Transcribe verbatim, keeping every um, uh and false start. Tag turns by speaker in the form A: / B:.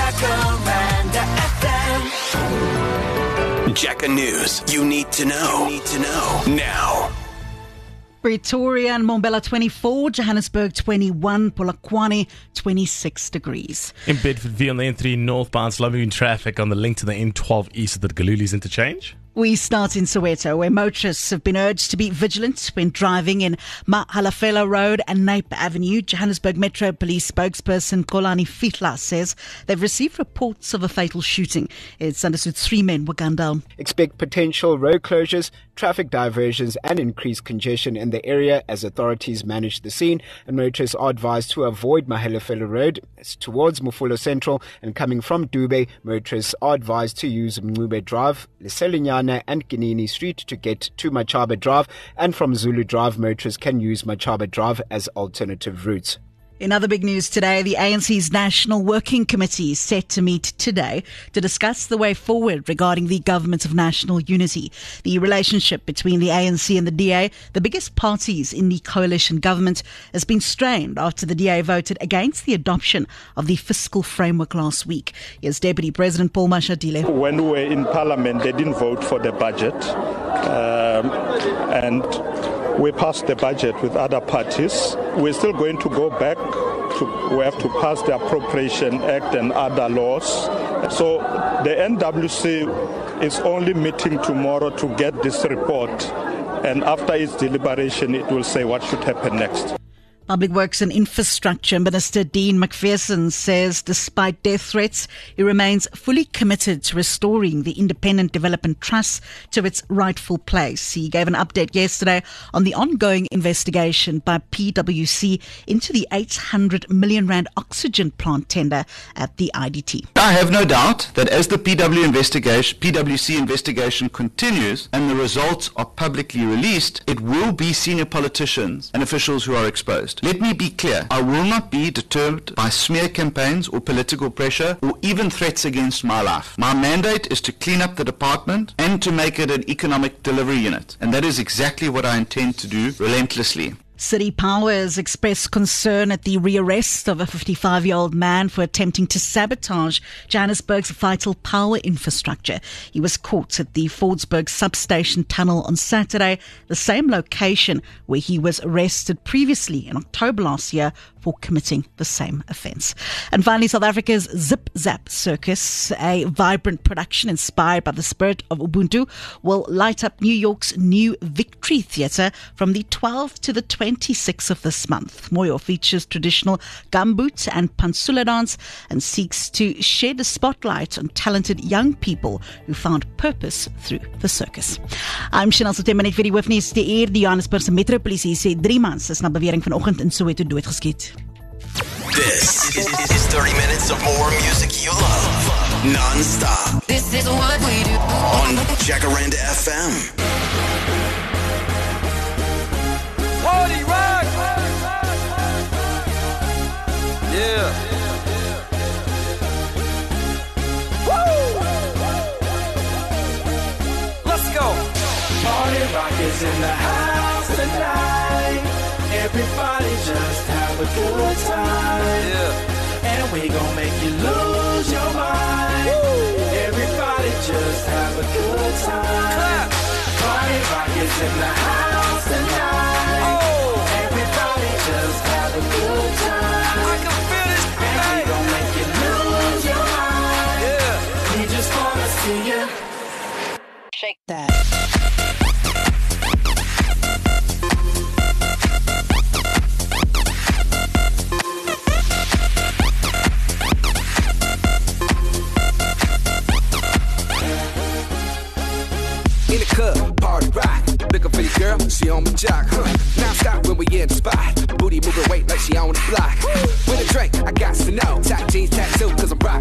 A: Jacaranda F M.
B: Jaca News. You need to know. You need to know now.
C: Pretoria and Mbombela twenty-four, Johannesburg twenty-one, Polokwane twenty-six degrees.
D: In Bedfordville on the N three northbound, slowing traffic on the link to the N twelve east of the Galuli's interchange.
C: We start in Soweto, where motorists have been urged to be vigilant when driving in Mahalafela Road and Nape Avenue. Johannesburg Metro Police spokesperson Kolani Fitla says they've received reports of a fatal shooting. It's understood three men were gunned down.
E: Expect potential road closures, traffic diversions and increased congestion in the area as authorities manage the scene, and motorists are advised to avoid Mahalafela Road towards Mufulira Central, and coming from Dube, motorists are advised to use Mncube Drive, Leselinyana and Ginini Street to get to Machaba Drive, and from Zulu Drive, motorists can use Machaba Drive as alternative routes.
C: In other big news today, the A N C's National Working Committee is set to meet today to discuss the way forward regarding the Government of National Unity. The relationship between the A N C and the D A, the biggest parties in the coalition government, has been strained after the D A voted against the adoption of the fiscal framework last week. Here's Deputy President Paul Mashatile.
F: When we were in Parliament, they didn't vote for the budget. Um, and we passed the budget with other parties. We're still going to go back to, we have to pass the Appropriation Act and other laws. So the N W C is only meeting tomorrow to get this report. And after its deliberation, it will say what should happen next.
C: Public Works and Infrastructure Minister Dean McPherson says despite death threats, he remains fully committed to restoring the Independent Development Trust to its rightful place. He gave an update yesterday on the ongoing investigation by P W C into the eight hundred million rand oxygen plant tender at the I D T.
G: I have no doubt that as the P W investigation, P W C investigation continues and the results are publicly released, it will be senior politicians and officials who are exposed. Let me be clear, I will not be deterred by smear campaigns or political pressure or even threats against my life. My mandate is to clean up the department and to make it an economic delivery unit. And that is exactly what I intend to do relentlessly.
C: City Power has expressed concern at the rearrest of a fifty-five-year-old man for attempting to sabotage Johannesburg's vital power infrastructure. He was caught at the Fordsburg substation tunnel on Saturday, the same location where he was arrested previously in October last year for committing the same offence. And finally, South Africa's Zip Zap Circus, a vibrant production inspired by the spirit of Ubuntu, will light up New York's new Victory Theatre from the twelfth to the twenty-sixth of this month. Moyo features traditional gumboot and pansula dance and seeks to shed the spotlight on talented young people who found purpose through the circus. I'm Chanel Sotem net vir die hoofnuus. Die eer die Johannesburgse Metropolisie sê drie mans is na bewering vanoggend in Soweto doodgeskiet.
B: This is, is, is thirty minutes of more music you love, non-stop.
A: This is what we do
B: on Jacaranda F M.
H: Party rock! Yeah. Woo! Let's go.
A: Party rock is in the house tonight. Everybody just have a good time.
H: Yeah.
A: And we gon' make you lose your mind. Woo. Everybody just have a good time.
H: Clap.
A: Party rock is in the house tonight.
H: Oh.
A: Everybody just have a good time.
H: I can feel this
A: and
H: thing.
A: we gon' make you lose your mind.
H: Yeah.
A: We just wanna see you
C: Shake that.
I: In the club, party rock. Looking for your girl, she on my jock, huh? Now stop when we in the spot. Booty moving weight like she on the block. With a drink, I got to know. Top jeans tattoo, cause I'm rock.